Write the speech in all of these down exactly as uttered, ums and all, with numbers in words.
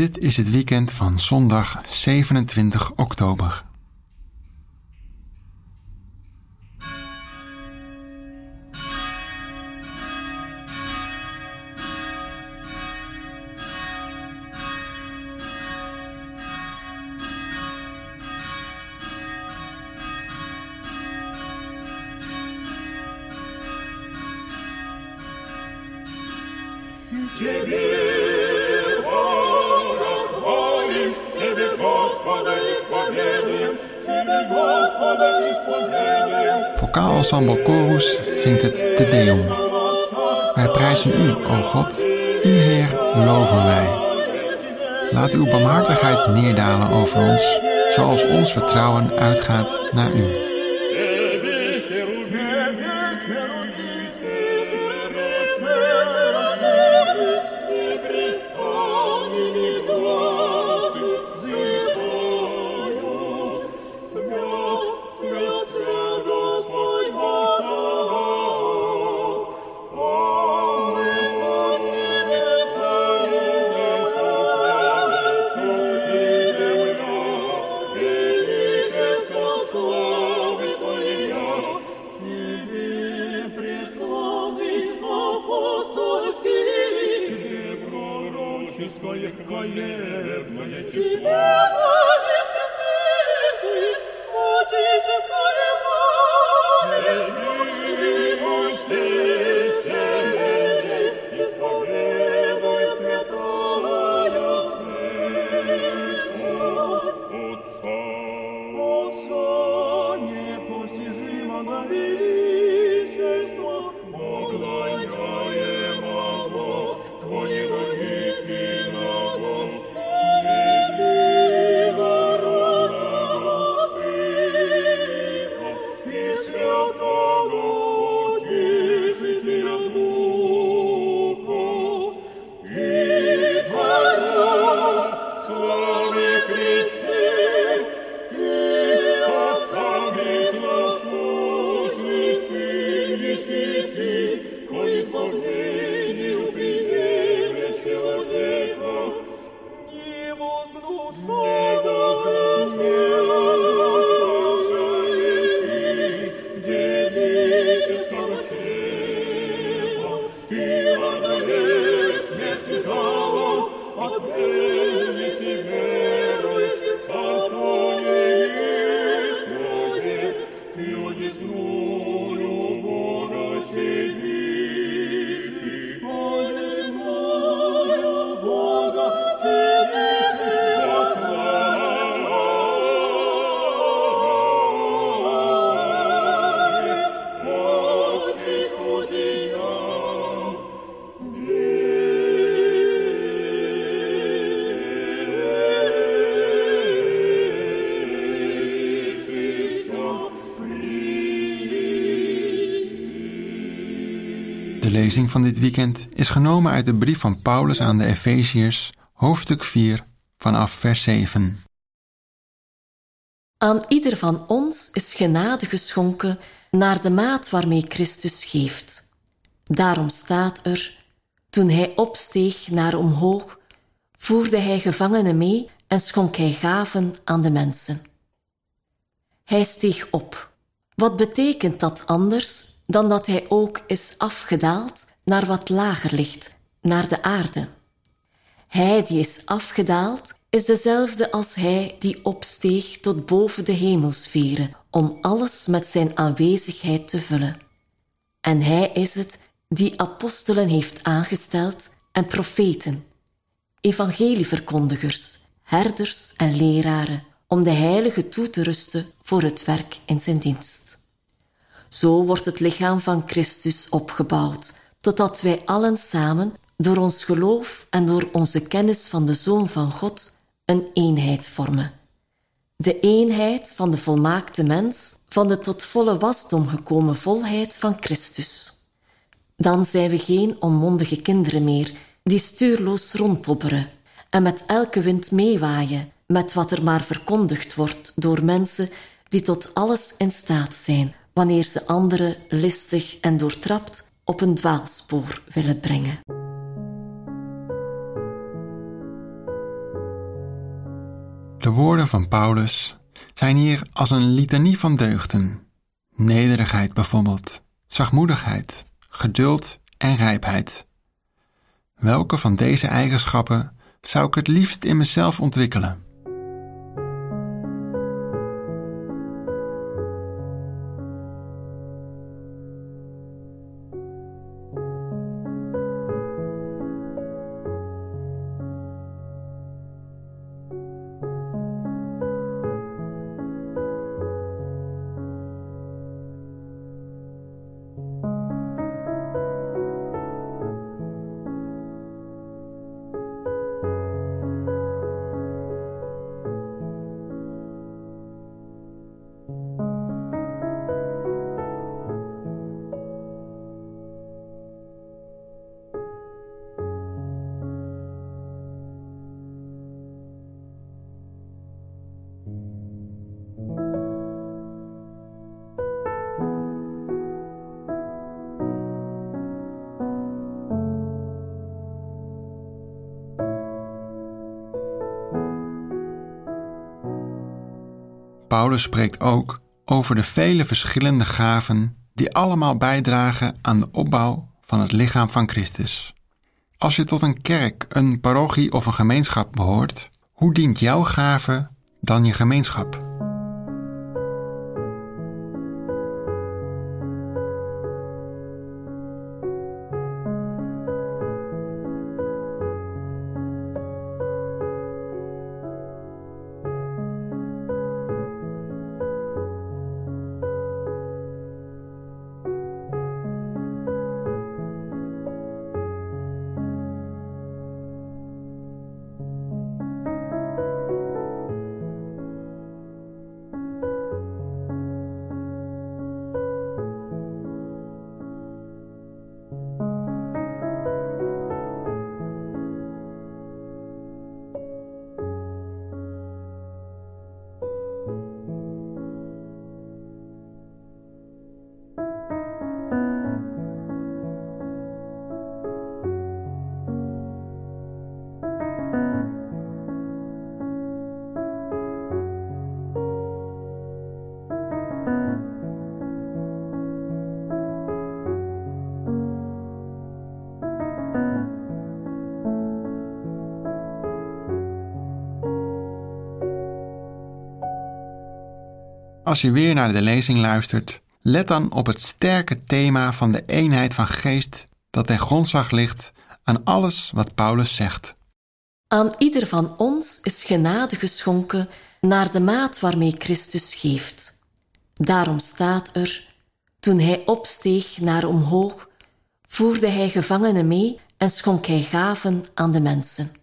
Dit is het weekend van zondag zevenentwintig oktober. Тебе, Бога, хвалим, Тебе, Господа, исповедуем, Тебе, Господа, исповедуем. Vocaal ensemble Chorus zingt het Te Deum. Wij prijzen U, o God, U Heer, loven wij. Laat Uw barmhartigheid neerdalen over ons, zoals ons vertrouwen uitgaat naar U. Хвалебное число. De lezing van dit weekend is genomen uit de brief van Paulus aan de Efeziërs, hoofdstuk vier, vanaf vers zeven. Aan ieder van ons is genade geschonken naar de maat waarmee Christus geeft. Daarom staat er, toen hij opsteeg naar omhoog, voerde hij gevangenen mee en schonk hij gaven aan de mensen. Hij steeg op. Wat betekent dat anders dan dat hij ook is afgedaald naar wat lager ligt, naar de aarde? Hij die is afgedaald, is dezelfde als hij die opsteeg tot boven de hemelsferen, om alles met zijn aanwezigheid te vullen. En hij is het die apostelen heeft aangesteld en profeten, evangelieverkondigers, herders en leraren, om de heiligen toe te rusten voor het werk in zijn dienst. Zo wordt het lichaam van Christus opgebouwd, totdat wij allen samen, door ons geloof en door onze kennis van de Zoon van God, een eenheid vormen. De eenheid van de volmaakte mens, van de tot volle wasdom gekomen volheid van Christus. Dan zijn we geen onmondige kinderen meer, die stuurloos rondtobberen en met elke wind meewaaien, met wat er maar verkondigd wordt door mensen die tot alles in staat zijn, wanneer ze anderen listig en doortrapt op een dwaalspoor willen brengen. De woorden van Paulus zijn hier als een litanie van deugden. Nederigheid bijvoorbeeld, zachtmoedigheid, geduld en rijpheid. Welke van deze eigenschappen zou ik het liefst in mezelf ontwikkelen? Paulus spreekt ook over de vele verschillende gaven die allemaal bijdragen aan de opbouw van het lichaam van Christus. Als je tot een kerk, een parochie of een gemeenschap behoort, hoe dient jouw gave dan je gemeenschap? Als je weer naar de lezing luistert, let dan op het sterke thema van de eenheid van geest dat ten grondslag ligt aan alles wat Paulus zegt. Aan ieder van ons is genade geschonken naar de maat waarmee Christus geeft. Daarom staat er, toen hij opsteeg naar omhoog, voerde hij gevangenen mee en schonk hij gaven aan de mensen.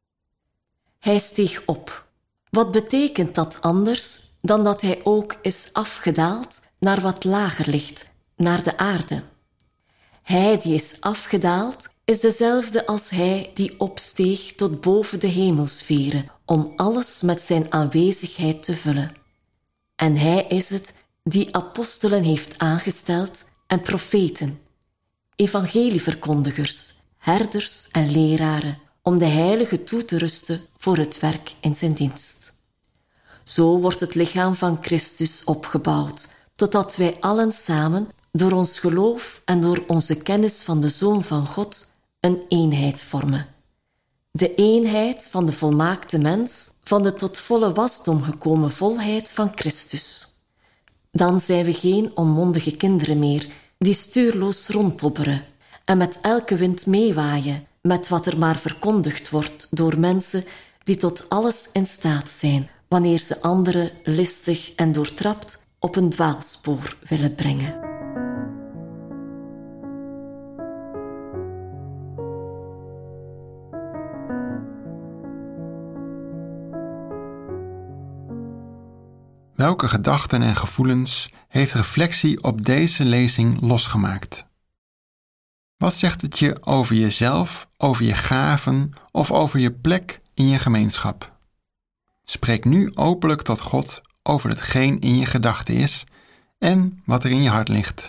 Hij steeg op. Wat betekent dat anders dan dat hij ook is afgedaald naar wat lager ligt, naar de aarde? Hij die is afgedaald, is dezelfde als hij die opsteeg tot boven de hemelsferen, om alles met zijn aanwezigheid te vullen. En hij is het die apostelen heeft aangesteld en profeten, evangelieverkondigers, herders en leraren, om de heiligen toe te rusten voor het werk in zijn dienst. Zo wordt het lichaam van Christus opgebouwd, totdat wij allen samen, door ons geloof en door onze kennis van de Zoon van God, een eenheid vormen. De eenheid van de volmaakte mens, van de tot volle wasdom gekomen volheid van Christus. Dan zijn we geen onmondige kinderen meer, die stuurloos rondtobberen en met elke wind meewaaien, met wat er maar verkondigd wordt door mensen die tot alles in staat zijn, wanneer ze anderen listig en doortrapt op een dwaalspoor willen brengen. Welke gedachten en gevoelens heeft reflectie op deze lezing losgemaakt? Wat zegt het je over jezelf, over je gaven of over je plek in je gemeenschap? Spreek nu openlijk tot God over hetgeen in je gedachten is en wat er in je hart ligt.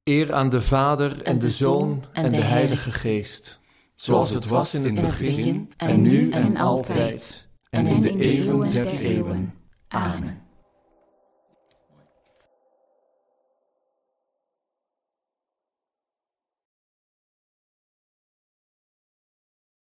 Eer aan de Vader en de Zoon en de Heilige Geest. Zoals het was in het begin, en nu en altijd, en in de eeuwen der eeuwen. Amen.